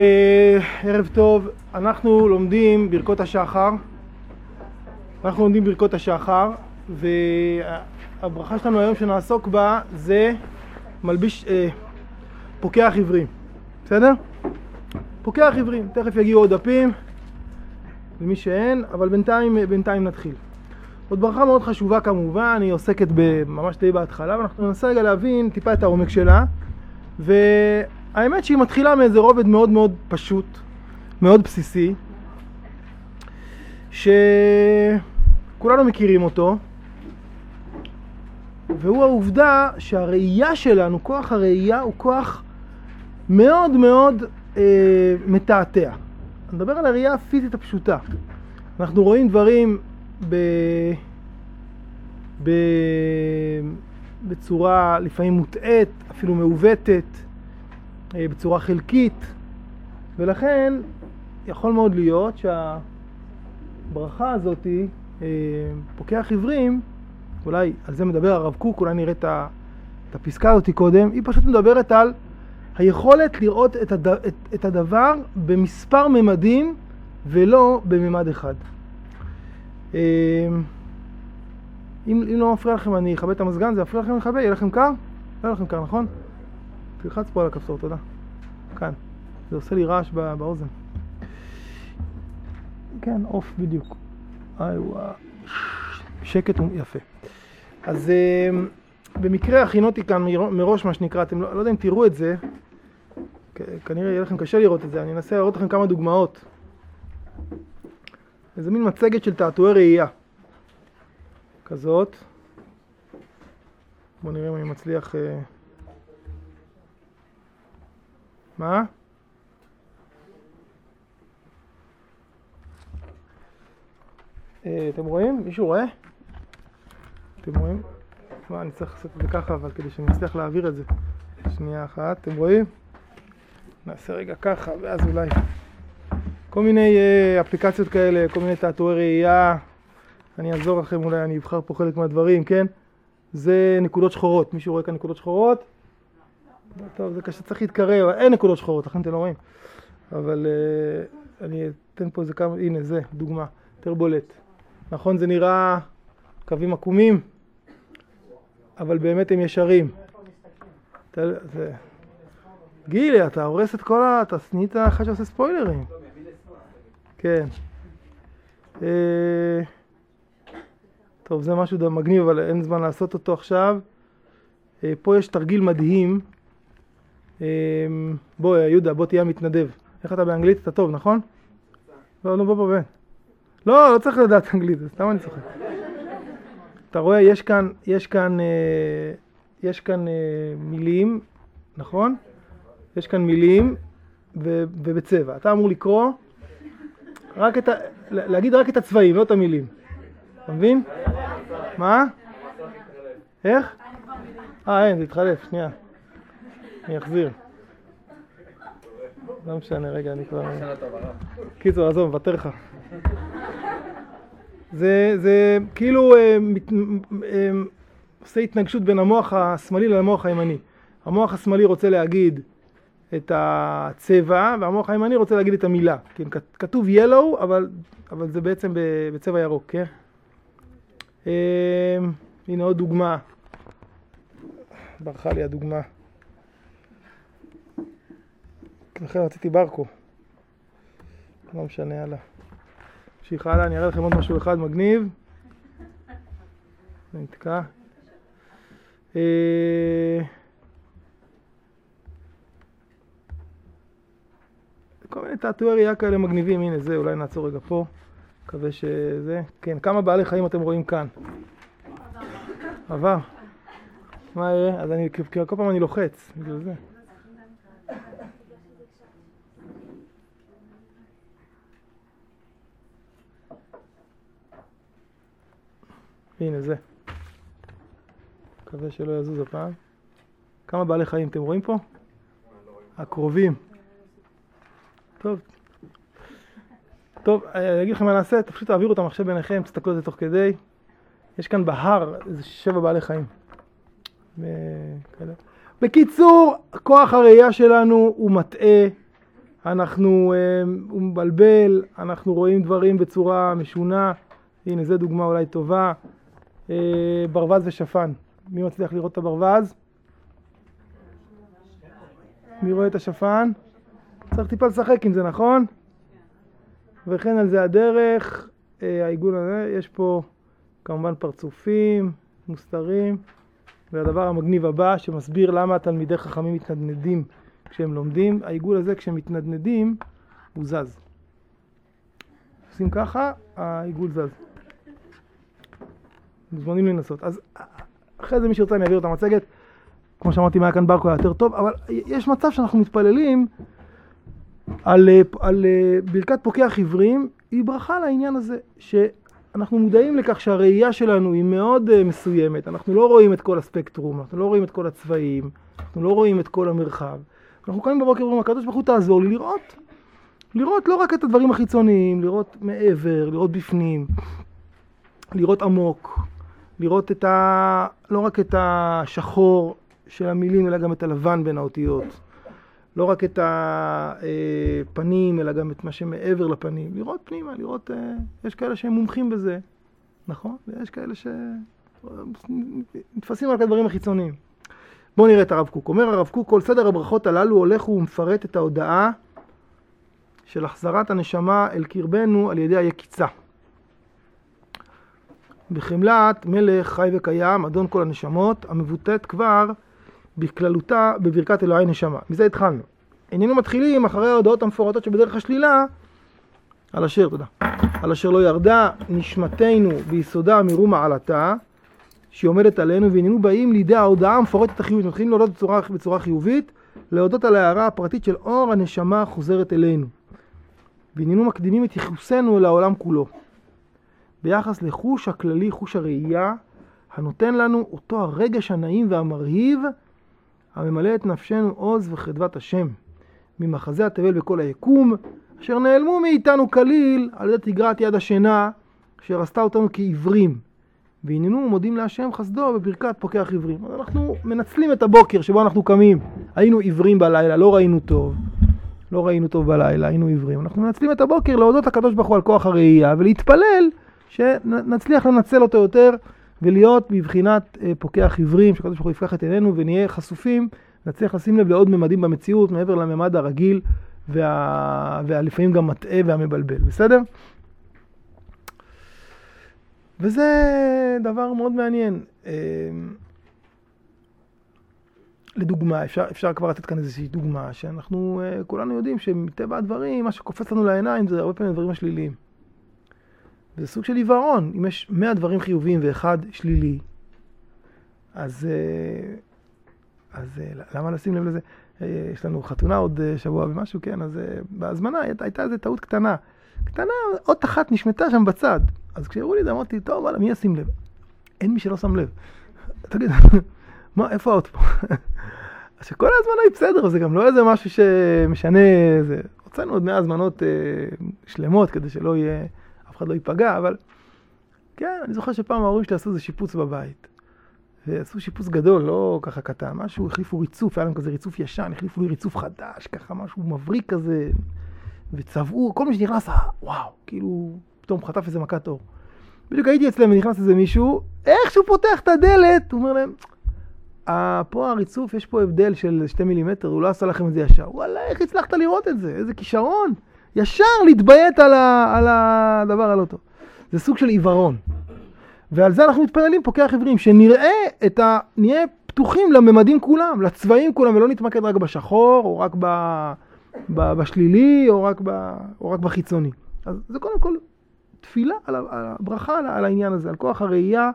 ערב טוב, אנחנו לומדים ברכות השחר. והברכה שלנו היום שנעסוק בה זה מלביש פוקח עברים. בסדר? פוקח עברים, תכף יגיעו עוד דפים למי שאין, אבל בינתיים נתחיל. עוד ברכה מאוד חשובה כמובן, היא עוסקת ממש די בהתחלה, ואנחנו ננסה רגע להבין טיפה את העומק שלה. והאמת שהיא מתחילה מאיזה רובד מאוד מאוד פשוט, מאוד בסיסי, שכולנו מכירים אותו, והוא העובדה שהראייה שלנו, כוח הראייה הוא כוח מאוד מאוד מתעתע. אני מדבר על הראייה הפיזית הפשוטה. אנחנו רואים דברים בצורה לפעמים מוטעית, אפילו מעוותת, בצורה חלקית, ולכן יכול מאוד להיות שהברכה הזאת, פוקח עברים, אולי על זה מדבר הרב קוק, אולי נראה את הפסקה הזאת קודם, היא פשוט מדברת על היכולת לראות את הדבר במספר ממדים ולא בממד אחד. אם לא מפריע לכם אני אכבה את המזגן, זה מפריע לכם לכבה, יהיה לכם קר? לא יהיה לכם קר, נכון? תלחץ פה על הכפתור, תודה. כאן. זה עושה לי רעש באוזן. כן, אוף בדיוק. שקט יפה. אז במקרה הכינותי כאן מראש מה שנקרא, אתם לא יודע אם תראו את זה, כנראה יהיה לכם קשה לראות את זה, אני אנסה לראות לכם כמה דוגמאות. איזה מין מצגת של תעתועי ראייה. כזאת. בואו נראה אם אני מצליח... מה? אתם רואים? מישהו רואה? אתם רואים? מה, אני צריך לעשות את זה ככה, אבל כדי שאני אצליח להעביר את זה. שנייה אחת, אתם רואים? נעשה רגע ככה, ואז אולי... כל מיני אפליקציות כאלה, כל מיני תעתועי ראייה. אני אעזור לכם, אולי אני אבחר פה חלק מהדברים, כן? זה נקודות שחורות. מישהו רואה כאן נקודות שחורות? טוב, זה קשה, צריך להתקרב, אין נקודות שחורות, לכן אתם לא רואים. אבל אני אתן פה איזה כמה, הנה זה, דוגמה, יותר בולט. נכון, זה נראה קווים עקומים, אבל באמת הם ישרים. גילי, אתה הורס את כל אתה סנית אחד שעושה ספוילרים. כן. טוב, זה משהו מגניב, אבל אין זמן לעשות אותו עכשיו. פה יש תרגיל מדהים. בוא, יהודה, בוא תהיה מתנדב. איך אתה באנגלית? אתה טוב, נכון? לא, בוא. לא צריך לדעת אנגלית, סתם אני צוחק. אתה רואה, יש כאן מילים, נכון? יש כאן מילים ובצבע. אתה אמור לקרוא, להגיד רק את הצבעים, לא את המילים. אתה מבין? מה? איך? אין, זה התחלף, שנייה. אני אחזיר. לא משנה, רגע, אני כבר... קיצור, עזוב, מוותר לך. זה כאילו עושה התנגשות בין המוח השמאלי למוח הימני. המוח השמאלי רוצה להגיד את הצבע, והמוח הימני רוצה להגיד את המילה. כן, כתוב yellow, אבל זה בעצם בצבע ירוק, כן? הנה עוד דוגמה. ברכה לי הדוגמה. לכן רציתי ברקו. לא משנה, הלאה. נמשיך הלאה, אני אראה לכם עוד משהו אחד מגניב. נתקע. כל מיני תעתועי ראייה כאלה מגניבים. הנה זה, אולי נעצור רגע פה. מקווה שזה. כן, כמה בעלי חיים אתם רואים כאן? עבר. מה יהיה? אז כל פעם אני לוחץ. בגלל זה. הנה זה. מקווה שלא יזוז הפעם. כמה בעלי חיים אתם רואים פה? הקרובים. טוב, אני אגיד לכם מה נעשה, פשוט תעבירו את המחשב ביניכם, תסתכלו על זה תוך כדי. יש כאן בהר איזה 7 בעלי חיים. בקיצור, כוח הראייה שלנו הוא מטעה, הוא מבלבל, אנחנו רואים דברים בצורה משונה. הנה, זו דוגמה אולי טובה. ברווז ושפן. מי מצליח לראות את הברווז? מי רואה את השפן? צריך טיפה לשחק עם זה, נכון? וכן על זה הדרך. העיגול הזה, יש פה כמובן פרצופים, מוסתרים. והדבר המגניב הבא שמסביר למה תלמידי חכמים מתנדנדים כשהם לומדים, העיגול הזה כשהם מתנדנדים הוא זז. עושים ככה, העיגול זז. מוזמנים לנסות. אז אחרי זה מי שרצה אני אעביר את המצגת. כמו שאמרתי, מה היה כאן ברקו היה יותר טוב, אבל יש מצב שאנחנו מתפללים על ברכת פוקח עיוורים, היא ברכה לעניין הזה, שאנחנו מודעים לכך שהראייה שלנו היא מאוד מסוימת. אנחנו לא רואים את כל הספקטרום, אנחנו לא רואים את כל הצבעים, אנחנו לא רואים את כל המרחב. אנחנו קמים בבוקר ואומרים, הקדוש ברוך הוא תעזור לי לראות לא רק את הדברים החיצוניים, לראות מעבר, לראות בפנים, לראות עמוק, לראות לא רק את השחור של המילים, אלא גם את הלבן בין האותיות. לא רק את הפנים, אלא גם את מה שמעבר לפנים. לראות פנימה, יש כאלה שהם מומחים בזה, נכון? ויש כאלה שמתפסים על הדברים החיצוניים. בואו נראה את הרב קוק. אומר הרב קוק, כל סדר הברכות הללו הולך ומפרט את ההודעה של החזרת הנשמה אל קרבנו על ידי היקיצה. בחמלת מלך חי וקיים, אדון כל הנשמות, המבוטאת כבר בכללותה בברכת אלוהי נשמה. מזה התחלנו. איננו מתחילים אחרי ההודעות המפורטות שבדרך השלילה, על אשר לא ירדה נשמתנו ביסודה מרום מעלתה, שהיא עומדת עלינו, ואיננו באים לידי ההודעה המפורטת החיובית. מתחילים להודות בצורה חיובית, להודות על ההערה הפרטית של אור הנשמה חוזרת אלינו. ואיננו מקדימים את ייחוסנו אל העולם כולו. ביחס לחוש הכללי, חוש הראייה, הנותן לנו אותו הרגש הנעים והמרהיב, הממלא את נפשנו עוז וחדוות השם, ממחזה התבל בכל היקום, אשר נעלמו מאיתנו כליל על ידי תגרת יד השינה, אשר עשתה אותנו כעיוורים. והננו מודים להשם חסדו בברכת פוקח עיוורים. אנחנו מנצלים את הבוקר שבו אנחנו קמים. היינו עיוורים בלילה, לא ראינו טוב בלילה, היינו עיוורים. אנחנו מנצלים את הבוקר להודות לקדוש ברוך הוא על כוח הראייה, ולהתפלל שנצליח לנצל אותו יותר, ולהיות בבחינת פוקח עיוורים, שקדוש ברוך הוא יפקח את עינינו ונהיה חשופים, נצליח לשים לב לעוד ממדים במציאות, מעבר לממד הרגיל, והלפעמים גם מטעה והמבלבל. בסדר? וזה דבר מאוד מעניין. לדוגמה, אפשר כבר לתת כאן איזושהי דוגמה, שאנחנו כולנו יודעים שמטבע הדברים, מה שקופץ לנו לעיניים זה הרבה פעמים דברים השליליים. זה סוג של עיוורון. אם יש 100 דברים חיוביים ואחד שלילי, אז למה לשים לב לזה? יש לנו חתונה עוד שבוע ומשהו, כן, אז בהזמנה הייתה איזו טעות קטנה, עוד אחת נשמתה שם בצד. אז כשהראו לי, אמרתי, טוב, אבל מי ישים לב? אין מי שלא שם לב. תגיד, איפה עוד פה? אז שכל ההזמנה היא בסדר, זה גם לא איזה משהו שמשנה, הוצאנו עוד 100 הזמנות שלמות, כדי שלא יהיה, אף אחד לא ייפגע, אבל כן, אני זוכר שפעם ההורים שלי עשו איזה שיפוץ בבית. ועשו שיפוץ גדול, לא ככה קטן, משהו, החליפו ריצוף, היה להם כזה ריצוף ישן, החליפו לי ריצוף חדש, ככה משהו מבריק כזה, וצבעו, כל מי שנכנס, וואו, כאילו, פתאום חטף איזה מכת אור. בדיוק הייתי אצלם ונכנס איזה מישהו, איך שהוא פותח את הדלת, הוא אומר להם, פה הריצוף, יש פה הבדל של 2 מילימטר, הוא לא עשה לכם את זה ישר. וואלה, איך הצלחת לראות את זה? איזה כישרון. ישר להתביית על הדבר הלא טוב. זה סוג של עיוורון. ועל זה אנחנו מתפללים פוקח עיוורים, שנראה נהיה פתוחים לממדים כולם, לצבעים כולם, ולא נתמקד רק בשחור, או רק בשלילי, או רק בחיצוני. אז זה קודם כל תפילה, על הברכה על העניין הזה, על כוח הראייה,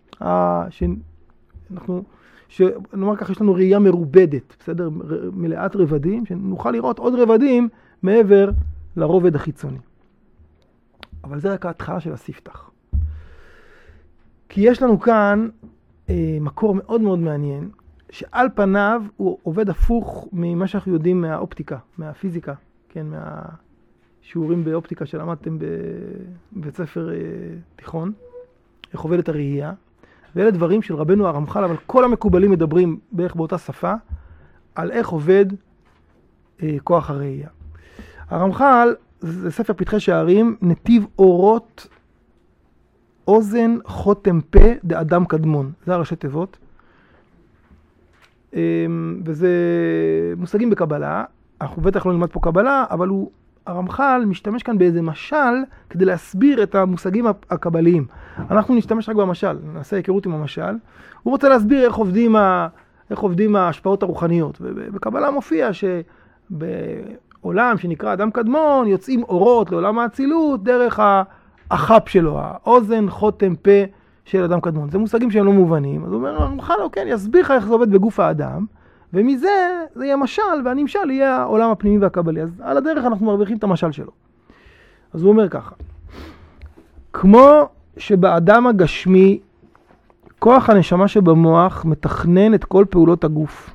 שנאמר ככה, יש לנו ראייה מרובדת, בסדר? מלאת רבדים, שנוכל לראות עוד רבדים מעבר לרובד החיצוני. אבל זה רק ההתחלה של הספתח. כי יש לנו כאן מקור מאוד מאוד מעניין, שעל פניו הוא עובד הפוך ממה שאנחנו יודעים מהאופטיקה, מהפיזיקה, כן, מהשיעורים באופטיקה שלמדתם בבית ספר תיכון, איך עובדת הראייה, ואלה דברים של רבנו הרמח"ל, אבל כל המקובלים מדברים בערך באותה שפה, על איך עובד כוח הראייה. הרמח"ל, זה ספר פתחי שערים, נתיב אורות, אוזן, חותם פה, דאדם קדמון. זה הראשי תיבות. וזה מושגים בקבלה. אנחנו בטח לא נלמד פה קבלה, אבל הרמח"ל משתמש כאן באיזה משל כדי להסביר את המושגים הקבליים. אנחנו נשתמש רק במשל, נעשה היכרות עם המשל. הוא רוצה להסביר איך עובדים ההשפעות הרוחניות. ובקבלה מופיע שבעולם שנקרא אדם קדמון יוצאים אורות לעולם האצילות דרך החפ שלו, האוזן, חותם, פה של אדם קדמון. זה מושגים שהם לא מובנים. אז הוא אומר, הרמח"ל, כן, יסביר לך איך זה עובד בגוף האדם, ומזה זה יהיה משל, והנמשל יהיה העולם הפנימי והקבלי. אז על הדרך אנחנו מרוויחים את המשל שלו. אז הוא אומר ככה, כמו שבאדם הגשמי, כוח הנשמה שבמוח מתכנן את כל פעולות הגוף.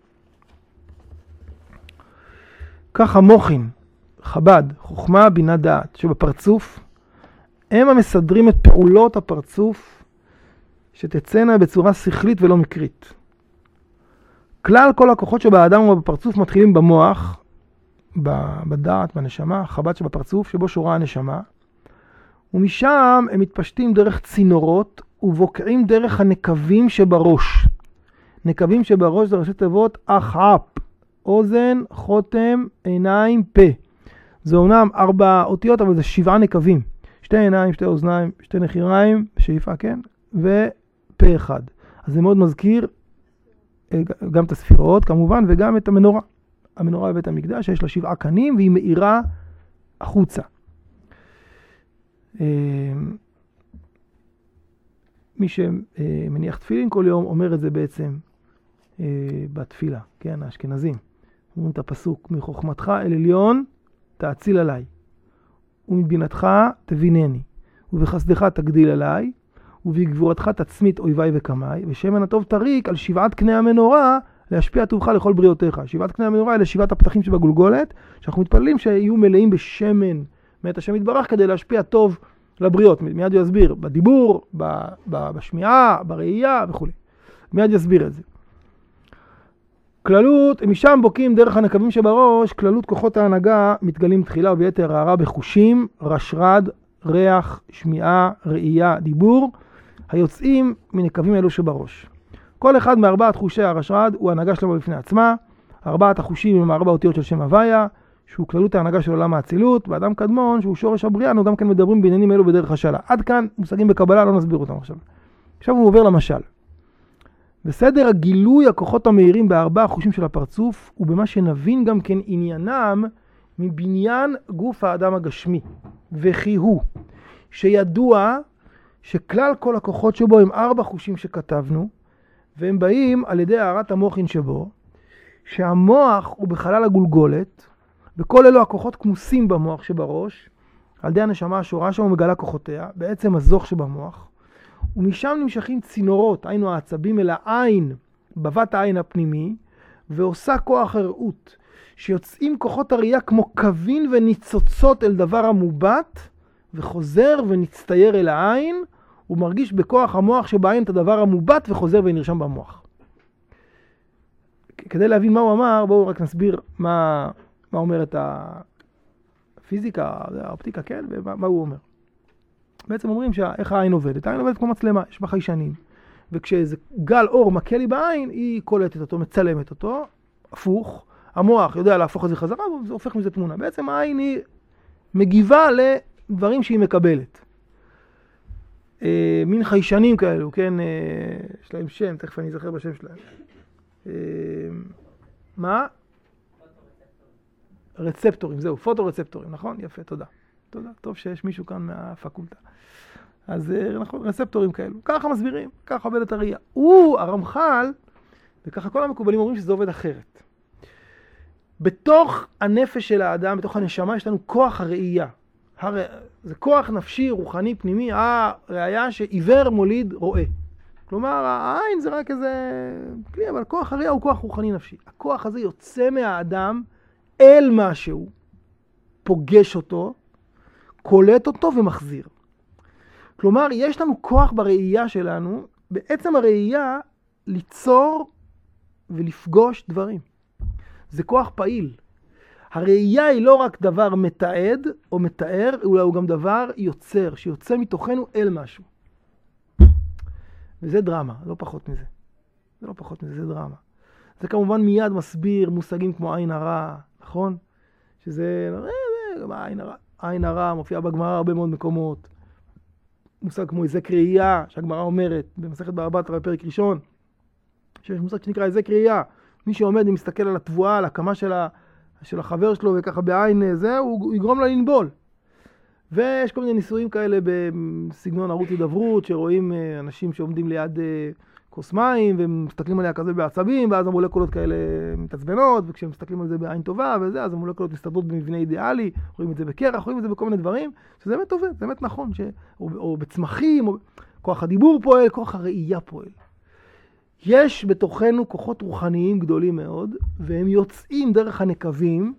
כך המוחין, חב"ד, חוכמה, בינה, דעת, שבפרצוף, הם המסדרים את פעולות הפרצוף, שתצאנה בצורה שכלית ולא מקרית. כלל כל הכוחות שבאדם ובפרצוף מתחילים במוח, בדעת, בנשמה, חב"ד שבפרצוף, שבו שורה הנשמה, ומשם הם מתפשטים דרך צינורות, ובוקעים דרך הנקבים שבראש. נקבים שבראש זה ראשי תיבות אחאפ, אוזן, חותם, עיניים, פה. זה אומנם 4 אותיות, אבל זה 7 נקבים. 2 עיניים, 2 אוזניים, 2 נחיריים, שאיפה, כן? ופה אחד. אז זה מאוד מזכיר גם את הספירות, כמובן, וגם את המנורה. המנורה בבית המקדש, שיש לה 7 קנים, והיא מאירה החוצה. מי שמניח תפילין כל יום אומר את זה בעצם בתפילה, כן, האשכנזים. אומרים את הפסוק, מחוכמתך אל עליון תאציל עליי, ומבינתך תבינני, ובחסדך תגדיל עליי, ובגבורתך תצמית אויביי וקמיי, ושמן הטוב תריק על 7 קני המנורה להשפיע טובך לכל בריאותיך. 7 קני המנורה אלה 7 הפתחים שבגולגולת, שאנחנו מתפללים שיהיו מלאים בשמן מאת השם יתברך כדי להשפיע טוב לבריות. מיד הוא יסביר, בדיבור, בשמיעה, בראייה וכו'. מיד יסביר את זה. כללות, משם בוקעים דרך הנקבים שבראש, כללות כוחות ההנהגה מתגלים תחילה וביתר הערה בחושים, רשרד, ריח, שמיעה, ראייה, דיבור, היוצאים מנקבים אלו שבראש. כל אחד מ4 חושי הרשרד הוא הנהגה שלו בפני עצמה, 4 החושים עם 4 אותיות של שם הוויה, שהוא כללות ההנהגה של עולם האצילות, ואדם קדמון, שהוא שורש הבריאה, אנחנו גם כן מדברים בעניינים אלו בדרך השאלה. עד כאן מושגים בקבלה, לא נסביר אותם עכשיו. עכשיו הוא עובר למשל. בסדר הגילוי הכוחות המאירים ב4 החושים של הפרצוף, ובמה שנבין גם כן עניינם מבניין גוף האדם הגשמי. וכי הוא, שידוע שכלל כל הכוחות שבו הם 4 חושים שכתבנו, והם באים על ידי הערת המוחין שבו, שהמוח הוא בחלל הגולגולת, וכל אלו הכוחות כמוסים במוח שבראש, על ידי הנשמה השורה שם ומגלה כוחותיה, בעצם הזוך שבמוח, ומשם נמשכים צינורות, היינו העצבים אל העין, בבת העין הפנימי, ועושה כוח הראות, שיוצאים כוחות הראייה כמו קווין וניצוצות אל דבר המובט, וחוזר ונצטייר אל העין, ומרגיש בכוח המוח שבעין את הדבר המובט, וחוזר ונרשם במוח. כדי להבין מה הוא אמר, בואו רק נסביר מה אומרת הפיזיקה, האופטיקה, כן, ומה הוא אומר. בעצם אומרים איך העין עובדת. העין עובדת כמו מצלמה, יש בה חיישנים. וכשאיזה גל אור מכה לי בעין, היא קולטת אותו, מצלמת אותו, הפוך. המוח יודע להפוך את זה חזרה, וזה הופך מזה תמונה. בעצם העין היא מגיבה לדברים שהיא מקבלת. מין חיישנים כאלו, כן, יש להם שם, תכף אני אזכר בשם שלהם. מה? רצפטורים, זהו, פוטורצפטורים, נכון? יפה, תודה. תודה, טוב שיש מישהו כאן מהפקולטה. אז נכון, רצפטורים כאלו. ככה מסבירים, ככה עובדת הראייה. הרמח"ל, וככה כל המקובלים אומרים שזה עובד אחרת. בתוך הנפש של האדם, בתוך הנשמה, יש לנו כוח הראייה. זה כוח נפשי, רוחני, פנימי, הראייה שעיוור מוליד רואה. כלומר, העין זה רק איזה כלי, אבל כוח הראייה הוא כוח רוחני נפשי. הכוח הזה יוצא מהאדם אל משהו, פוגש אותו, קולט אותו ומחזיר. כלומר, יש לנו כוח בראייה שלנו, בעצם הראייה ליצור ולפגוש דברים. זה כוח פעיל. הראייה היא לא רק דבר מתעד או מתאר, אלא הוא גם דבר יוצר, שיוצא מתוכנו אל משהו. וזה דרמה, לא פחות מזה. זה לא פחות מזה, זה דרמה. זה כמובן מיד מסביר מושגים כמו עין הרע, נכון? שזה, עין הרע מופיע בגמרא הרבה מאוד מקומות. מושג כמו היזק ראייה, שהגמרא אומרת, במסכת בבא בתרא בפרק ראשון, שיש מושג שנקרא היזק ראייה. מי שעומד ומסתכל על התבואה, על הקמה של החבר שלו, וככה בעין זה, הוא יגרום לה לנבול. ויש כל מיני ניסויים כאלה בסגנון ערוץ הידברות, שרואים אנשים שעומדים ליד כוס מים, ומסתכלים עליה כזה בעצבים, ואז המולקולות כאלה מתעצבנות, וכשהם מסתכלים על זה בעין טובה וזה, אז המולקולות מסתדרות במבנה אידיאלי, רואים את זה בקרח, רואים את זה בכל מיני דברים, שזה באמת עובד, זה באמת נכון, או בצמחים, או כוח הדיבור פועל, כוח הראייה פועל. יש בתוכנו כוחות רוחניים גדולים מאוד, והם יוצאים דרך הנקבים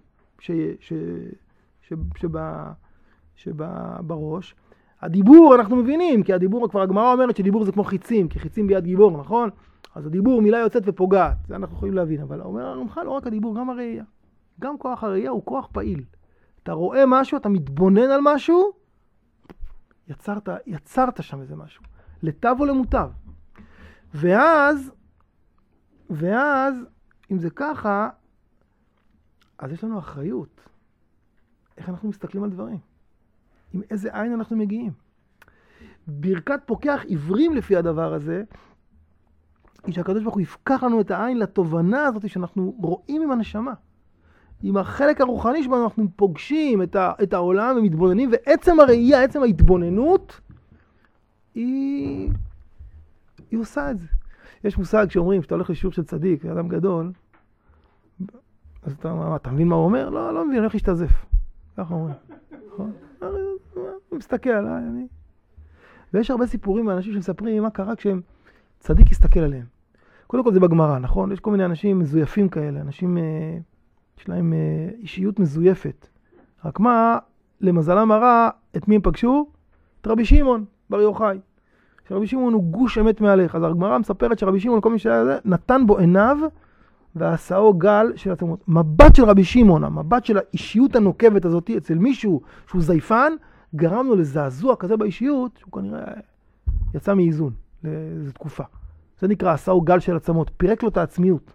שבראש. הדיבור אנחנו מבינים, כי הדיבור, כבר הגמרא אומרת שדיבור זה כמו חיצים, כי חיצים ביד גיבור, נכון? אז הדיבור מילה יוצאת ופוגעת, זה אנחנו יכולים להבין, אבל אומר הרמח"ל לא רק הדיבור, גם הראייה. גם כוח הראייה הוא כוח פעיל. אתה רואה משהו, אתה מתבונן על משהו, יצרת שם איזה משהו, לטב או למוטב. ואז, אם זה ככה, אז יש לנו אחריות. איך אנחנו מסתכלים על דברים? עם איזה עין אנחנו מגיעים? ברכת פוקח עיוורים לפי הדבר הזה, היא שהקדוש ברוך הוא יפקח לנו את העין לתובנה הזאת שאנחנו רואים עם הנשמה. עם החלק הרוחני שבנו אנחנו פוגשים את העולם ומתבוננים, ועצם הראייה, עצם ההתבוננות, היא עושה את זה. יש מושג שאומרים, שאתה הולך לשיעור של צדיק, אדם גדול, אז אתה מבין מה הוא אומר? לא מבין, הולך להשתזף. ככה אומרים. הוא מסתכל עליי, ויש הרבה סיפורים מאנשים שמספרים מה קרה כשהם צדיק יסתכל עליהם. קודם כל זה בגמרא, נכון? יש כל מיני אנשים מזויפים כאלה, אנשים יש להם אישיות מזויפת. רק מה, למזלם הרע, את מי הם פגשו? את רבי שמעון בר יוחאי. שרבי שמעון הוא גוש אמת מהלך. אז הגמרא מספרת שרבי שמעון, כל מי שהיה זה, נתן בו עיניו ועשאו גל של עצמות. מבט של רבי שמעון, המבט של האישיות הנוקבת הזאת אצל מישהו שהוא זייפן, גרם לו לזעזוע כזה באישיות, שהוא כנראה יצא מאיזון לאיזו תקופה. זה נקרא עשאו גל של עצמות, פירק לו את העצמיות.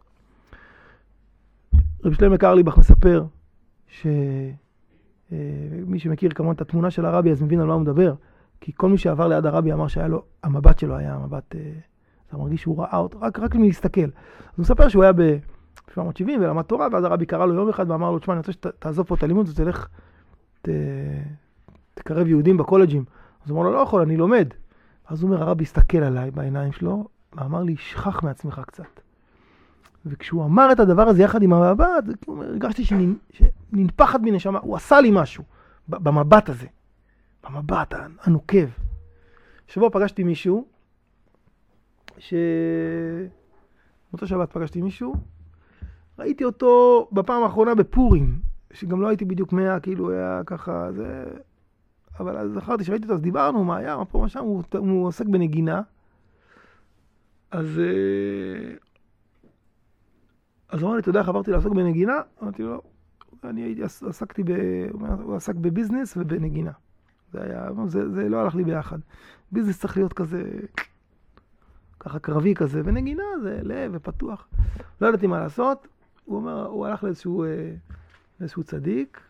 רבי שלמה קרליבך מספר שמי שמכיר כמובן את התמונה של הרבי אז מבין על מה הוא מדבר, כי כל מי שעבר ליד הרבי אמר שהיה לו, המבט שלו היה המבט, אתה מרגיש שהוא ראה אותו, רק מלהסתכל. אז הוא מספר שהוא היה ב-770 ולמד תורה, ואז הרבי קרא לו יום אחד ואמר לו, תשמע, אני רוצה שתעזוב פה את הלימוד, ותלך, תקרב יהודים בקולג'ים. אז הוא אמר לו, לא יכול, אני לומד. אז הוא אומר, הרבי הסתכל עליי בעיניים שלו, ואמר לי, שכח מעצמך קצת. וכשהוא אמר את הדבר הזה יחד עם המבט, הרגשתי שננפחת מנשמה, הוא עשה לי משהו במבט הזה, במבט הנוקב. שבוע פגשתי מישהו, באותה שבת פגשתי מישהו, ראיתי אותו בפעם האחרונה בפורים, שגם לא הייתי בדיוק 100, כאילו היה ככה, זה... אבל אז זכרתי שראיתי אותו, אז דיברנו, מה היה, מה פה, מה שם, הוא עוסק בנגינה. אז הוא אמר לי, אתה יודע איך עברתי לעסוק בנגינה? אמרתי לו, הוא עסק בביזנס ובנגינה. זה לא הלך לי ביחד. ביזנס צריך להיות כזה, ככה קרבי כזה, ונגינה זה לב ופתוח. לא ידעתי מה לעשות. הוא הלך לאיזשהו צדיק.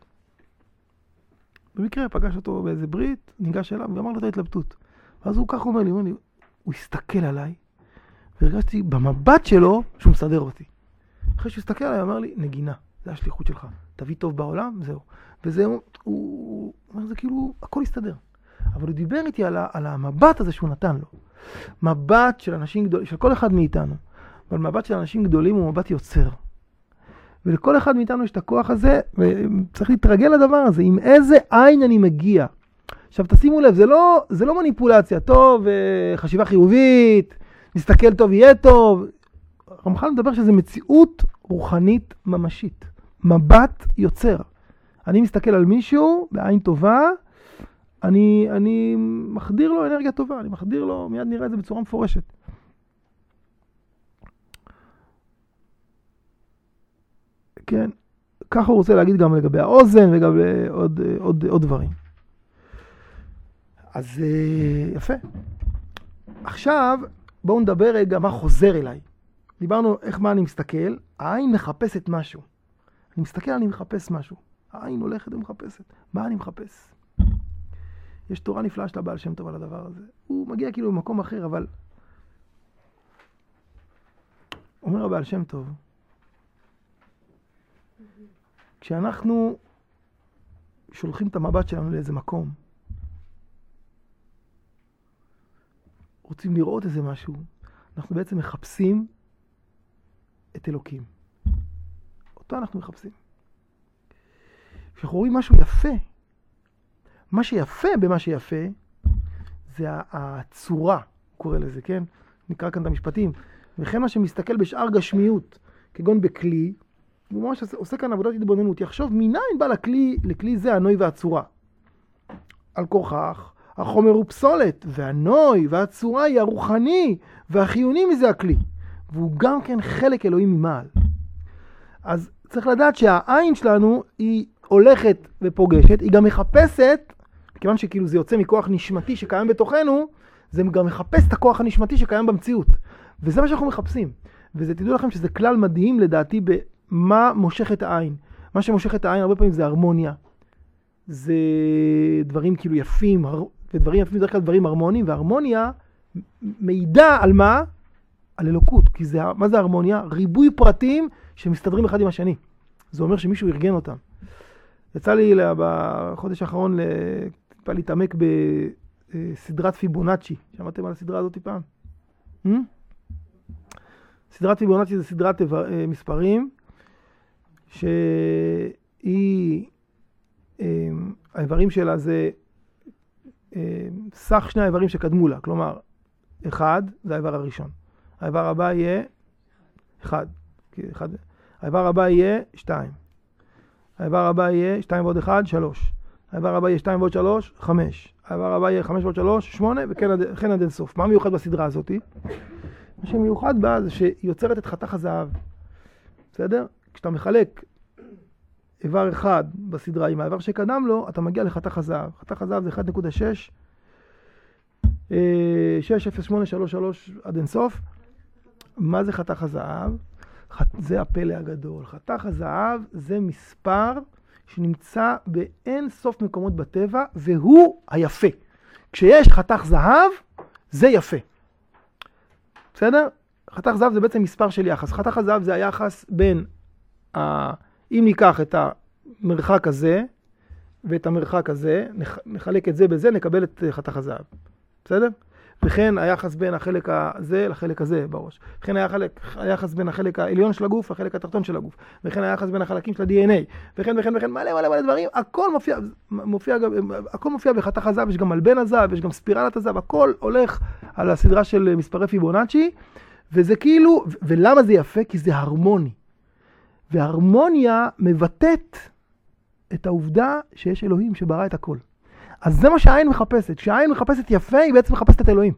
במקרה פגש אותו באיזה ברית, ניגש אליו ואמר לו את ההתלבטות. ואז הוא ככה אומר לי, הוא הסתכל עליי, והרגשתי במבט שלו שהוא מסדר אותי. אחרי שהוא הסתכל עליי, הוא אמר לי, נגינה, זה השליחות שלך. תביא טוב בעולם, זהו. וזהו, הוא אומר, זה כאילו, הכל יסתדר. אבל הוא דיבר איתי על המבט הזה שהוא נתן לו. מבט של אנשים גדולים, של כל אחד מאיתנו. אבל מבט של אנשים גדולים הוא מבט יוצר. ולכל אחד מאיתנו יש את הכוח הזה, וצריך להתרגל לדבר הזה, עם איזה עין אני מגיע. עכשיו תשימו לב, זה לא מניפולציה, טוב, חשיבה חיובית, נסתכל טוב יהיה טוב. רמח"ל מדבר שזה מציאות רוחנית ממשית. מבט יוצר. אני מסתכל על מישהו בעין טובה, אני מחדיר לו אנרגיה טובה, אני מחדיר לו, מיד נראה את זה בצורה מפורשת. כן, ככה הוא רוצה להגיד גם לגבי האוזן וגם עוד דברים. אז יפה. עכשיו בואו נדבר רגע מה חוזר אליי. דיברנו מה אני מסתכל, העין מחפשת משהו. אני מסתכל, אני מחפש משהו. העין הולכת ומחפשת. מה אני מחפש? יש תורה נפלאה של הבעל שם טוב על הדבר הזה. הוא מגיע כאילו במקום אחר, אבל אומר הבעל שם טוב, כשאנחנו שולחים את המבט שלנו לאיזה מקום, רוצים לראות איזה משהו, אנחנו בעצם מחפשים את אלוקים. אותו אנחנו מחפשים. כשאנחנו רואים משהו יפה, מה שיפה במה שיפה, זה הצורה, קורא לזה, כן? נקרא כאן את המשפטים. וכן מה שמסתכל בשאר גשמיות, כגון בכלי, הוא ממש עושה כאן עבודת התבוננות. יחשוב מניין בא לכלי זה הנוי והצורה. על כורכך, החומר הוא פסולת, והנוי והצורה היא הרוחני, והחיוני מזה הכלי. והוא גם כן חלק אלוהים ממעל. אז צריך לדעת שהעין שלנו היא הולכת ופוגשת, היא גם מחפשת, כיוון שכאילו זה יוצא מכוח נשמתי שקיים בתוכנו, זה גם מחפש את הכוח הנשמתי שקיים במציאות. וזה מה שאנחנו מחפשים. וזה תדעו לכם שזה כלל מדהים לדעתי במה מושך את העין. מה שמושך את העין הרבה פעמים זה הרמוניה. זה דברים כאילו יפים, ודברים יפים בדרך כלל דברים הרמוניים, וההרמוניה מעידה על מה? על אלוקות. כי זה, מה זה הרמוניה? ריבוי פרטים שמסתדרים אחד עם השני. זה אומר שמישהו ארגן אותם. יצא לי בחודש האחרון להתעמק בסדרת פיבונאצ'י. שמעתם על הסדרה הזאת פעם? סדרת פיבונאצ'י זה סדרת מספרים שהיא, האיברים שלה זה סך שני האיברים שקדמו לה. כלומר, 1 זה האיבר הראשון. האיבר הבא יהיה 1. האיבר הבא יהיה 2. האיבר הבא יהיה 2 ועוד 1, 3. האיבר הבא יהיה 2 ועוד 3, 5. האיבר הבא יהיה 5 ועוד 3, 8, וכן עד אין סוף. מה מיוחד בסדרה הזאת? מה שמיוחד בה זה שהיא יוצרת את חתך הזהב. בסדר? כשאתה מחלק איבר אחד בסדרה עם האיבר שקדם לו, אתה מגיע לחתך הזהב. חתך הזהב זה 1.6, 60833 עד אין סוף. מה זה חתך הזהב? זה הפלא הגדול. חתך הזהב זה מספר שנמצא באין סוף מקומות בטבע, והוא היפה. כשיש חתך זהב, זה יפה. בסדר? חתך זהב זה בעצם מספר של יחס. חתך הזהב זה היחס בין, אם ניקח את המרחק הזה ואת המרחק הזה, נחלק את זה בזה, נקבל את חתך הזהב. בסדר? וכן היחס בין החלק הזה לחלק הזה בראש. וכן היחס בין החלק העליון של הגוף לחלק התחתון של הגוף. וכן היחס בין החלקים של ה-DNA. וכן מלא דברים. הכל מופיע בחתך הזהב, יש גם מלבן הזהב, יש גם ספירלת הזהב, הכל הולך על הסדרה של מספרי פיבונאצ'י, וזה כאילו, ולמה זה יפה? כי זה הרמוני. וההרמוניה מבטאת את העובדה שיש אלוהים שברא את הכל. אז זה מה שהעין מחפשת. כשהעין מחפשת יפה, היא בעצם מחפשת את אלוהים.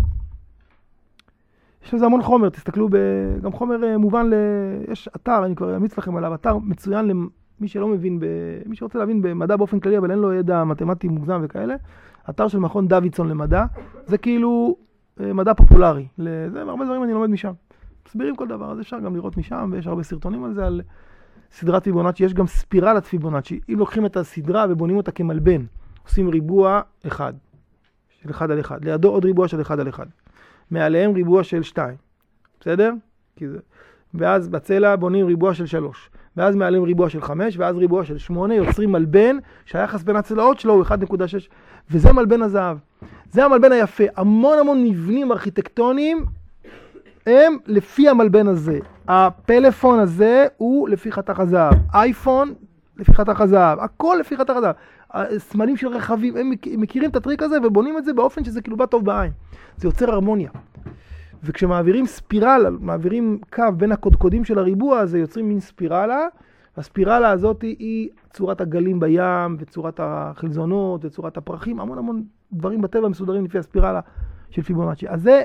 יש לזה המון חומר, תסתכלו גם חומר מובן יש אתר, אני כבר אמיץ לכם עליו, אתר מצוין למי שלא מבין, מי שרוצה להבין במדע באופן כללי, אבל אין לו ידע מתמטי מוגזם וכאלה. אתר של מכון דוידסון למדע, זה כאילו מדע פופולרי. זה הרבה דברים אני לומד משם. מסבירים כל דבר, אז אפשר גם לראות משם, ויש הרבה סרטונים על זה, על סדרת פיבונאצ'י. יש גם ספירלת פיבונאצ'י. אם לוקחים את הסדרה ובונים אותה כמלבן, עושים ריבוע 1, של 1 על 1. לידו עוד ריבוע של 1 על 1. מעליהם ריבוע של 2. בסדר? ואז בצלע בונים ריבוע של 3. ואז מעליהם ריבוע של 5, ואז ריבוע של 8. יוצרים מלבן שהיחס בין הצלעות שלו הוא 1.6. וזה מלבן הזהב. זה המלבן היפה. המון מבנים ארכיטקטוניים הם לפי המלבן הזה. הפלאפון הזה הוא לפי חתך הזהב. אייפון לפי חתך הזהב. הכל לפי חתך הזהב. הסמלים של רכבים, הם מכירים את הטריק הזה ובונים את זה באופן שזה כאילו בא טוב בעין. זה יוצר הרמוניה. וכשמעבירים ספירלה, מעבירים קו בין הקודקודים של הריבוע, זה יוצרים מין ספירלה. הספירלה הזאת היא צורת הגלים בים, וצורת החלזונות, וצורת הפרחים, המון דברים בטבע מסודרים לפי הספירלה של פיבונאצ'י. אז זה,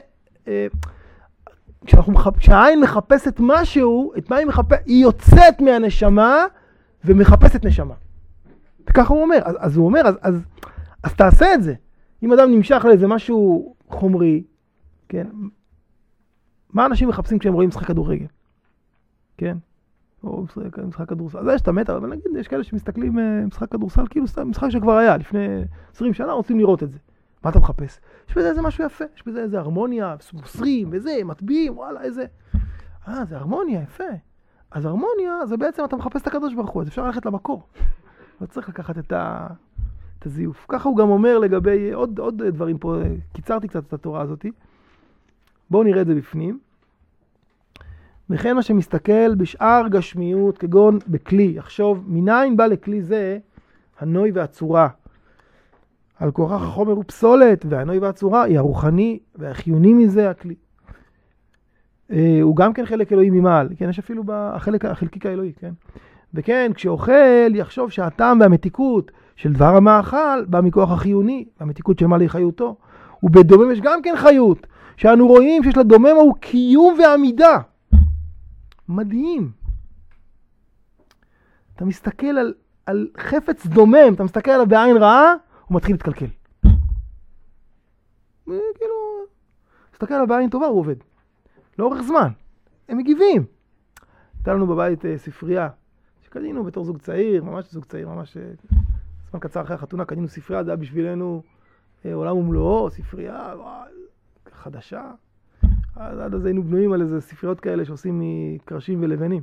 כשהעין מחפשת משהו, את מה היא מחפשת? היא יוצאת מהנשמה, ומחפשת נשמה. וככה הוא אומר. אז הוא אומר, אז תעשה את זה. אם אדם נמשך לאיזה משהו חומרי, כן? מה אנשים מחפשים כשהם רואים משחק כדורגל? כן? או משחק כדורסל. אז יש את המטר, אבל נגיד, יש כאלה שמסתכלים משחק כדורסל, כאילו משחק שכבר היה, לפני 20 שנה, רוצים לראות את זה. מה אתה מחפש? יש בזה איזה משהו יפה, יש בזה איזה הרמוניה, מוסרים, וזה, מטביעים, וואלה, איזה... זה הרמוניה, יפה. אז הרמוניה, זה בעצם אתה מחפש את הקדוש ברוך הוא, אז אפשר ללכת למקור. לא צריך לקחת את הזיוף. ככה הוא גם אומר לגבי עוד דברים פה, קיצרתי קצת את התורה הזאת. בואו נראה את זה בפנים. וכן מה שמסתכל בשאר גשמיות, כגון בכלי, יחשוב, מניין בא לכלי זה הנוי והצורה. על כורך החומר ופסולת, והנוי והצורה היא הרוחני והחיוני מזה הכלי. הוא גם כן חלק אלוהי ממעל, כן, יש אפילו החלקיק האלוהי, כן. וכן, כשאוכל יחשוב שהטעם והמתיקות של דבר המאכל בא מכוח החיוני, המתיקות של מלא חיותו. ובדומם יש גם כן חיות, שאנו רואים שיש לדומם הוא קיום ועמידה. מדהים. אתה מסתכל על חפץ דומם, אתה מסתכל עליו בעין רעה, הוא מתחיל להתקלקל. כאילו, מסתכל עליו בעין טובה, הוא עובד. לאורך זמן. הם מגיבים. הייתה לנו בבית ספרייה, שקנינו בתור זוג צעיר, ממש זוג צעיר, ממש זמן קצר אחרי החתונה, קנינו ספרייה, זה היה בשבילנו עולם ומלואו, ספרייה חדשה. עד אז היינו בנויים על איזה ספריות כאלה שעושים מקרשים ולבנים.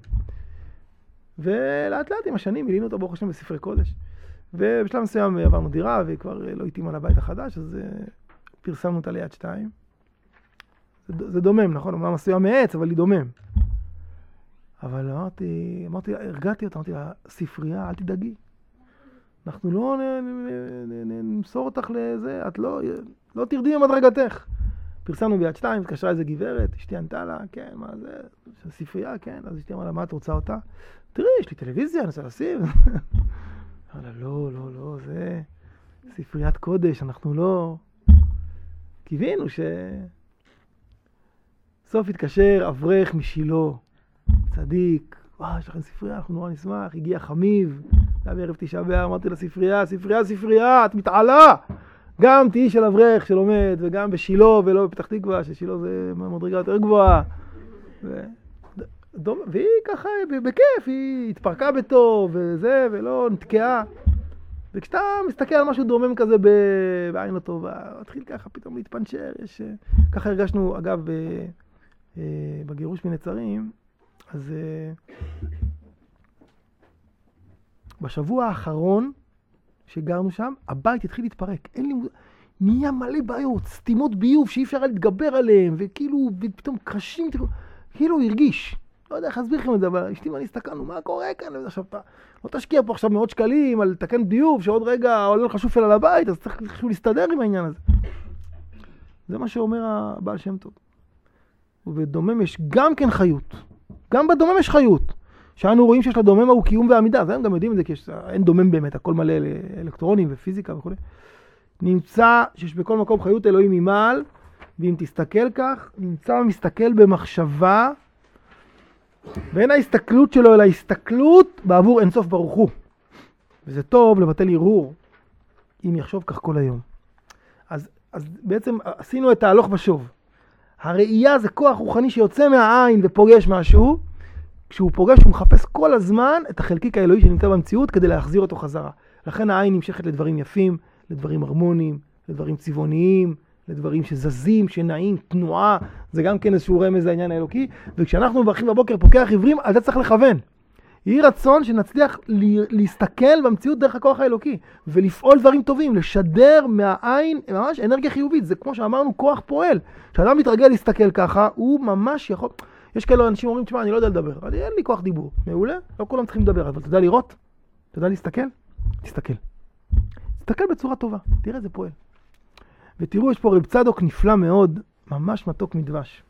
ולאט לאט עם השנים מילינו אותו ברוך השם בספרי קודש. ובשלב מסוים עברנו דירה וכבר לא התאים על הבית החדש, אז פרסמנו אותה ליד 2. זה דומם, נכון? אמנם עשויה מעץ, אבל היא דומם. אבל אמרתי, הרגעתי אותה, אמרתי לה, ספרייה, אל תדאגי. אנחנו לא נמסור אותך לזה, את לא תרדי ממדרגתך. פרסמנו ביד 2, התקשרה איזה גברת, אשתי ענתה לה, כן, מה זה? ספרייה, כן. אז אשתי אמרה לה, מה את רוצה אותה? תראי, יש לי טלוויזיה, אני רוצה לשים. אמרה לה, לא, זה ספריית קודש, אנחנו לא... קיווינו סוף התקשר אברך משילו, צדיק, יש לכם ספרייה, אנחנו נורא נשמח, הגיע חמיב, זה היה בערב 9 באב, אמרתי לה, ספרייה, את מתעלה! גם תהי של אברך שלומד, וגם בשילו ולא בפתח תקווה, ששילו זה מדרגה יותר גבוהה. והיא ככה, בכיף, היא התפרקה בטוב, וזה, ולא נתקעה. וכשאתה מסתכל על משהו דומם כזה בעין לא טובה, התחיל ככה פתאום להתפנצ'ר. ככה הרגשנו, אגב, בגירוש מנצרים, אז בשבוע האחרון שגרנו שם, הבית התחיל להתפרק. נהיה מלא בעיות, סתימות ביוב שאי אפשר להתגבר עליהם, וכאילו, פתאום קרשים, כאילו הוא הרגיש. לא יודע איך להסביר לכם את זה, אבל אשתי ואני הסתכלנו, מה קורה כאן? עכשיו, אתה לא תשקיע פה עכשיו מאות שקלים על לתקן ביוב, שעוד רגע עולה לך שופל על הבית, אז צריך להסתדר עם העניין הזה. זה מה שאומר הבעל שם טוב. ובדומם יש גם כן חיות. גם בדומם יש חיות. שאנו רואים שיש לדומם הוא קיום ועמידה. אז הם גם יודעים את זה, כי אין דומם באמת, הכל מלא אלקטרונים ופיזיקה וכו'. נמצא שיש בכל מקום חיות אלוהים ממעל, ואם תסתכל כך, נמצא מסתכל במחשבה, ואין ההסתכלות שלו, אלא ההסתכלות בעבור אינסוף ברוך הוא. וזה טוב לבטל ערעור, אם יחשוב כך כל היום. אז בעצם עשינו את ההלוך ושוב. הראייה זה כוח רוחני שיוצא מהעין ופוגש משהו, כשהוא פוגש הוא מחפש כל הזמן את החלקיק האלוהי שנמצא במציאות כדי להחזיר אותו חזרה. לכן העין נמשכת לדברים יפים, לדברים הרמוניים, לדברים צבעוניים, לדברים שזזים, שנעים, תנועה, זה גם כן איזשהו רמז לעניין האלוקי, וכשאנחנו מברכים בבוקר פוקח עיוורים, על זה צריך לכוון. יהי רצון שנצליח להסתכל במציאות דרך הכוח האלוקי, ולפעול דברים טובים, לשדר מהעין, ממש אנרגיה חיובית, זה כמו שאמרנו, כוח פועל. כשאדם מתרגל להסתכל ככה, הוא ממש יכול... יש כאלה אנשים אומרים, תשמע, אני לא יודע לדבר, אין לי כוח דיבור. מעולה, לא כולם צריכים לדבר, אבל אתה יודע לראות? אתה יודע להסתכל? תסתכל. תסתכל בצורה טובה, תראה זה פועל. ותראו, יש פה רב צדוק נפלא מאוד, ממש מתוק מדבש.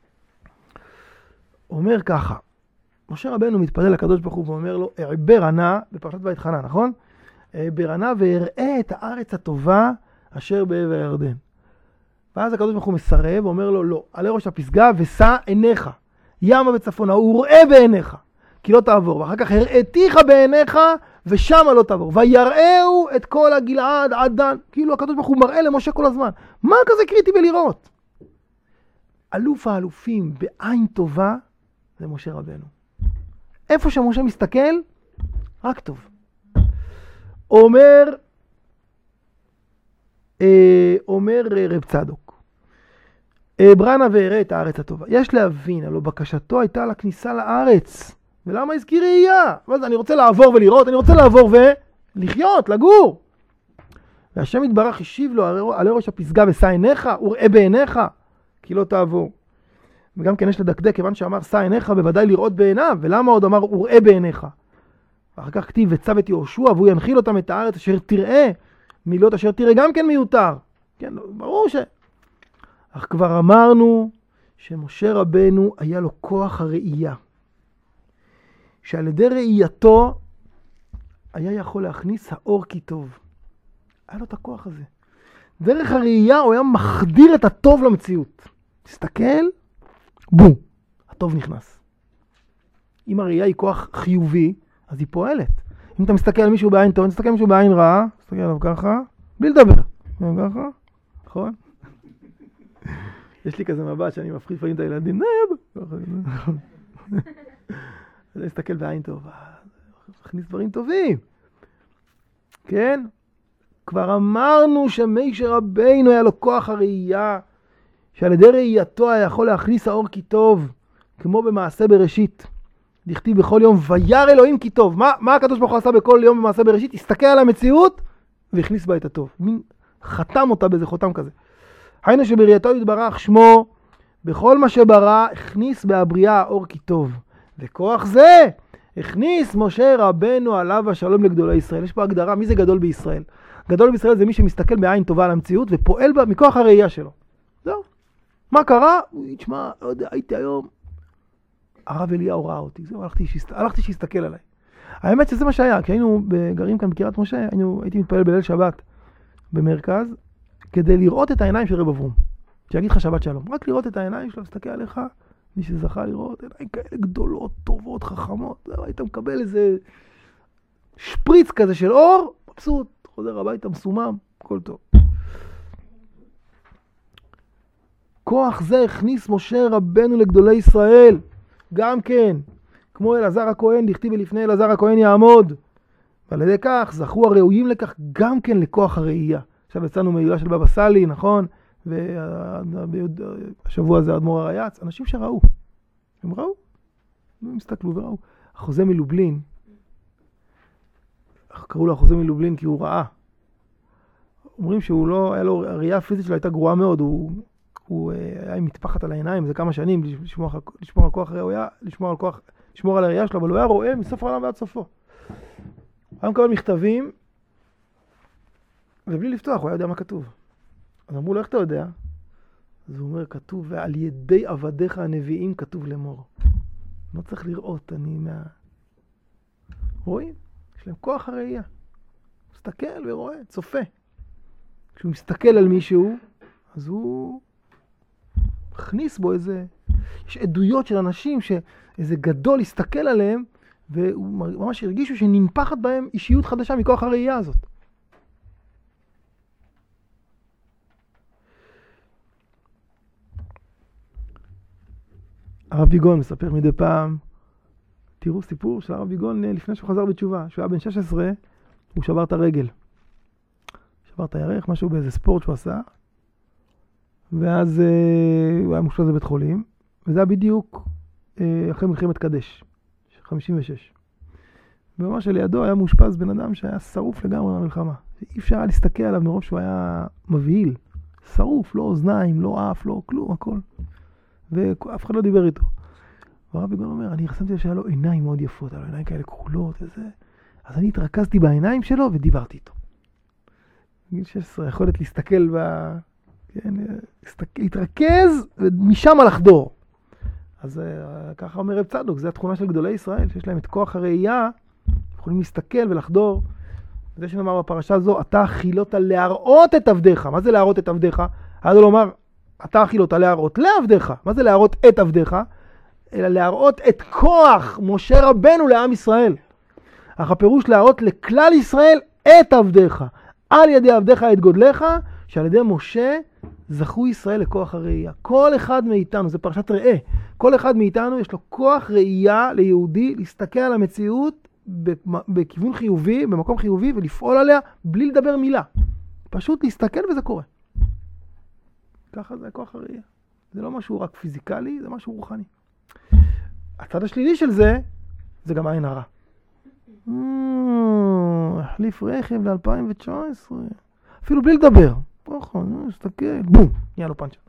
אומר ככה, משה רבנו מתפלל לקדוש ברוך הוא ואומר לו, אעבר ענה, בפרשת ויתחנן, נכון? אעבר ענה ואראה את הארץ הטובה אשר בעבר הירדן. ואז הקדוש ברוך הוא מסרב ואומר לו, לא, עלה ראש הפסגה ושא עיניך, ימה וצפונה, וראה בעיניך. כי לא תעבור. ואחר כך הראיתיך בעיניך, ושמה לא תעבור. ויראהו את כל הגלעד עד דן. כאילו הקדוש ברוך הוא מראה למשה כל הזמן. מה כזה קריטי בלראות? אלוף האלופים בעין טובה, זה משה רבנו. איפה שמשה מסתכל, רק טוב. אומר רב צדוק, ברנה והראה את הארץ הטובה. יש להבין, הלא בקשתו הייתה על הכניסה לארץ. ולמה הזכיר ראייה? אני רוצה לעבור ולראות, אני רוצה לעבור ולחיות, לגור. והשם יתברך השיב לו עלי ראש הפסגה ושא עיניך, וראה בעיניך, כי לא תעבור. וגם כן יש לדקדק, כיוון שאמר שא עיניך, בוודאי לראות בעיניו, ולמה עוד אמר וראה בעיניך? ואחר כך כתיב וצו את יהושע, והוא ינחיל אותם את הארץ אשר תראה, מילות אשר תראה גם כן מיותר. כן, ברור אך כבר אמרנו שמשה רבנו היה לו כוח הראייה. שעל ידי ראייתו היה יכול להכניס האור כי טוב. היה לו את הכוח הזה. דרך הראייה הוא היה מחדיר את הטוב למציאות. תסתכל, בום, הטוב נכנס. אם הראייה היא כוח חיובי, אז היא פועלת. אם אתה מסתכל על מישהו בעין טוב, תסתכל על מישהו בעין רעה, תסתכל עליו ככה, בלי לדבר. ככה, נכון? יש לי כזה מבט שאני מפחיד פעמים את הילדים, אז אני אסתכל בעין טובה, מכניס דברים טובים. כן? כבר אמרנו שמשה רבינו היה לו כוח הראייה, שעל ידי ראייתו היה יכול להכניס האור כי טוב, כמו במעשה בראשית. דכתיב בכל יום וירא אלוהים כי טוב. מה הקדוש ברוך הוא עשה בכל יום במעשה בראשית? הסתכל על המציאות והכניס בה את הטוב. מין חתם אותה באיזה חותם כזה. היינו שבראייתו יתברך שמו, בכל מה שברא הכניס בהבריאה האור כי טוב. וכוח זה הכניס משה רבנו עליו השלום לגדולי ישראל. יש פה הגדרה, מי זה גדול בישראל? גדול בישראל זה מי שמסתכל בעין טובה על המציאות ופועל בה מכוח הראייה שלו. זהו. מה קרה? תשמע, לא יודע, הייתי היום, הרב אליהו ראה אותי. זהו, הלכתי שיסתכל עליי. האמת שזה מה שהיה, כי היינו גרים כאן בקריית משה, הייתי מתפלל בליל שבת במרכז, כדי לראות את העיניים של רב אברום. שיגיד לך שבת שלום. רק לראות את העיניים שלו, להסתכל עליך, מי שזכה לראות, עיניים כאלה גדולות, טובות, חכמות. זהו, היית מקבל איזה שפריץ כזה של אור, מבסוט, חוזר הביתה מסומם, הכל טוב. כוח זה הכניס משה רבנו לגדולי ישראל, גם כן, כמו אלעזר הכהן, דכתיב לפני אלעזר הכהן יעמוד. ועל ידי כך זכו הראויים לכך גם כן לכוח הראייה. עכשיו יצאנו מהילה של בבא סאלי, נכון? והשבוע הזה אדמו"ר הריי"צ, אנשים שראו. הם ראו? הם הסתכלו וראו. החוזה מלובלין, קראו לו החוזה מלובלין כי הוא ראה. אומרים שהוא לא, היה לו, הראייה הפיזית שלו הייתה גרועה מאוד, הוא היה עם מטפחת על העיניים, זה כמה שנים, לשמור על כוח הראייה, לשמור על הראייה שלו, אבל הוא היה רואה מסוף העולם ועד סופו. היה מקבל מכתבים, ובלי לפתוח, הוא היה יודע מה כתוב. אז אמרו לו, איך אתה יודע? אז הוא אומר, כתוב, ועל ידי עבדיך הנביאים כתוב לאמור. לא צריך לראות, רואים? יש להם כוח הראייה. הוא מסתכל ורואה, צופה. כשהוא מסתכל על מישהו, אז הוא מכניס בו יש עדויות של אנשים שאיזה גדול הסתכל עליהם, והוא ממש הרגישו שננפחת בהם אישיות חדשה מכוח הראייה הזאת. הרב ביגון מספר מדי פעם, תראו סיפור של הרב ביגון לפני שהוא חזר בתשובה, שהוא היה בן 16, הוא שבר את הרגל. שבר את הירך, משהו באיזה ספורט שהוא עשה, ואז הוא היה מושפז בבית חולים, וזה היה בדיוק אחרי מלחמת קדש, 56. וממש לידו היה מושפז בן אדם שהיה שרוף לגמרי מהמלחמה. אי אפשר היה להסתכל עליו מרוב שהוא היה מבהיל. שרוף, לא אוזניים, לא אף, לא כלום, הכל. ואף אחד לא דיבר איתו. והרב ביגון אומר, אני חשבתי שהיה לו עיניים מאוד יפות, היה לו עיניים כאלה כחולות וזה. אז אני התרכזתי בעיניים שלו ודיברתי איתו. בגיל 16, יכולת להסתכל כן, להתרכז ומשם לחדור. אז ככה אומר רב צדוק, זה התכונה של גדולי ישראל, שיש להם את כוח הראייה, יכולים להסתכל ולחדור. זה שנאמר בפרשה הזו, אתה חילות להראות את עבדיך. מה זה להראות את עבדיך? היה לו לומר, אתה חילות להראות לעבדיך. מה זה להראות את עבדיך? אלא להראות את כוח משה רבנו לעם ישראל. אך הפירוש להראות לכלל ישראל את עבדיך, על ידי עבדיך את גודלך, שעל ידי משה זכו ישראל לכוח הראייה. כל אחד מאיתנו, זה פרשת ראה, כל אחד מאיתנו יש לו כוח ראייה ליהודי להסתכל על המציאות בכיוון חיובי, במקום חיובי, ולפעול עליה בלי לדבר מילה. פשוט להסתכל וזה קורה. ככה זה הכוח הראייה. זה לא משהו רק פיזיקלי, זה משהו רוחני. הצד השלילי של זה, זה גם עין הרע. החליף רכב ל-2019. אפילו בלי לדבר. נכון, נסתכל, בום, נהיה לו פנצ'ה.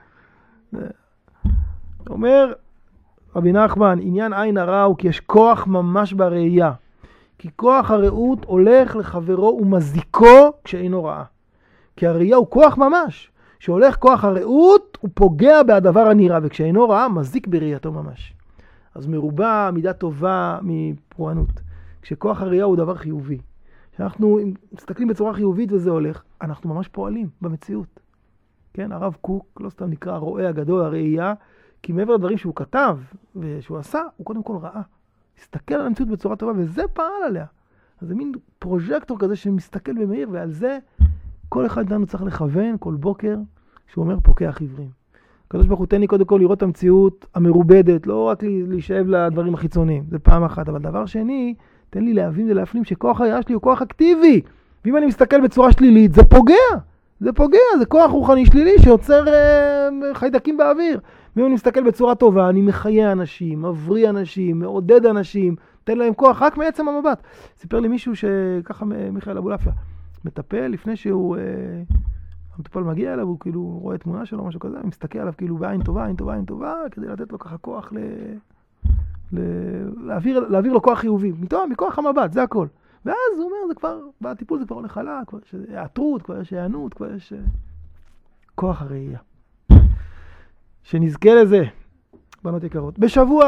אומר רבי נחמן, עניין עין הרע הוא כי יש כוח ממש בראייה. כי כוח הראות הולך לחברו ומזיקו כשאינו רעה. כי הראייה הוא כוח ממש. שהולך כוח הראות הוא פוגע בהדבר הנראה, וכשאינו רעה מזיק בראייתו ממש. אז מרובה מידה טובה מפורענות. כשכוח הראייה הוא דבר חיובי. כשאנחנו מסתכלים בצורה חיובית וזה הולך, אנחנו ממש פועלים במציאות. כן, הרב קוק לא סתם נקרא הרואה הגדול, הראייה, כי מעבר לדברים שהוא כתב ושהוא עשה, הוא קודם כל ראה. הסתכל על המציאות בצורה טובה, וזה פעל עליה. אז זה מין פרוז'קטור כזה שמסתכל במהיר, ועל זה כל אחד מאיתנו צריך לכוון כל בוקר, שהוא אומר פוקח עיוורים. הקדוש ברוך הוא תן לי קודם כל לראות את המציאות המרובדת, לא רק להישאב לדברים החיצוניים, זה פעם אחת. אבל דבר שני, תן לי להבין ולהפנים שכוח הראייה שלי הוא כוח אקטיבי. ואם אני מסתכל בצורה שלילית, זה פוגע. זה פוגע, זה כוח רוחני שלילי שיוצר חיידקים באוויר. ואם אני מסתכל בצורה טובה, אני מחיה אנשים, מבריא אנשים, מעודד אנשים, תן להם כוח רק מעצם המבט. סיפר לי מישהו שככה מיכאל אבולעפיה, מטפל לפני שהוא, המטופל מגיע אליו, הוא כאילו רואה תמונה שלו, משהו כזה, מסתכל עליו כאילו בעין טובה, עין טובה, עין טובה, כדי לתת לו ככה כוח להעביר לו כוח חיובי, מכוח המבט, זה הכל. ואז הוא אומר, זה כבר, בטיפול זה כבר הולך חלק, כבר יש העטרות, כבר יש הענות, כבר יש כוח הראייה. שנזכה לזה, בנות יקרות. בשבוע